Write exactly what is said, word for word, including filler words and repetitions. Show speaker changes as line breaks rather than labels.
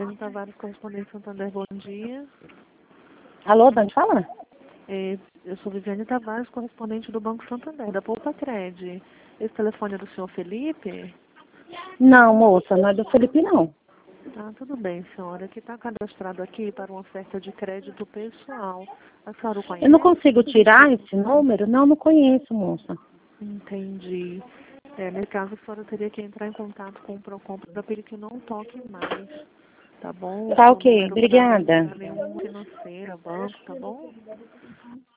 Viviane Tavares, correspondente Santander, bom dia.
Alô, Dani, fala?
É, eu sou Viviane Tavares, correspondente do Banco Santander, da Poupa Cred. Esse telefone é do senhor Felipe?
Não, moça, não é do Felipe, não.
Ah, tudo bem, senhora. Que está cadastrado aqui para uma oferta de crédito pessoal. A senhora o
Eu não
conhece?
consigo tirar esse número? Não, não conheço, moça.
Entendi. É, nesse caso, a senhora teria que entrar em contato com o Procon para pedir que não toque mais. Tá bom? O
Tá
seu
ok,
número cadastro
obrigada.
para nenhuma financeira, banco, tá bom?